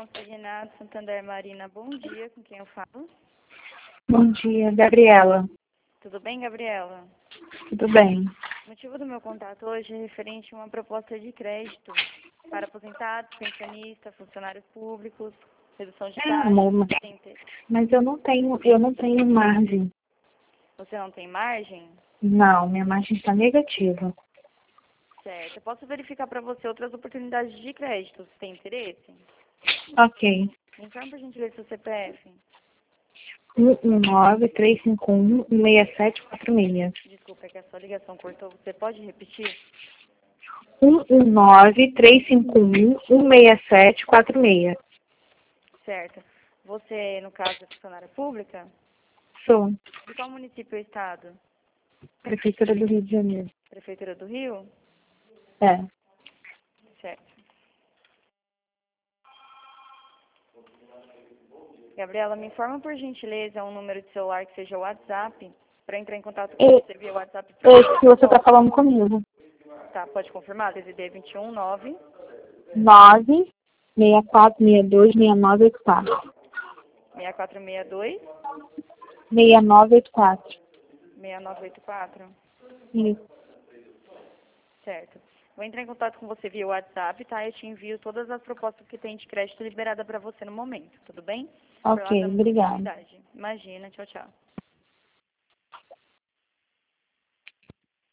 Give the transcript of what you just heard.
Consignato Santander Marina, bom dia, com quem eu falo? Bom dia, Gabriela. Tudo bem, Gabriela? Tudo bem? O motivo do meu contato hoje é referente a uma proposta de crédito para aposentados, pensionistas, funcionários públicos, redução de taxas. Amor, mas eu não tenho margem. Você não tem margem? Não, minha margem está negativa. Certo. Eu posso verificar para você outras oportunidades de crédito. Você tem interesse? Ok. Me informe, por gentileza, seu CPF. 119-351-6746. Desculpa, é que a sua ligação cortou. Você pode repetir? 119-351-6746. Certo. Você, no caso, é funcionária pública? Sou De qual município ou estado? Prefeitura do Rio de Janeiro. Prefeitura do Rio? É. Certo. Gabriela, me informa, por gentileza, um número de celular que seja o WhatsApp, para entrar em contato com você via WhatsApp. Esse que você está falando comigo. Tá, pode confirmar? DDD 21 9 9-6462-6984. 6462 6984. 6984. Isso. Certo. Vou entrar em contato com você via WhatsApp, tá? Eu te envio todas as propostas que tem de crédito liberada para você no momento, tudo bem? Ok, obrigada. Imagina, tchau, tchau.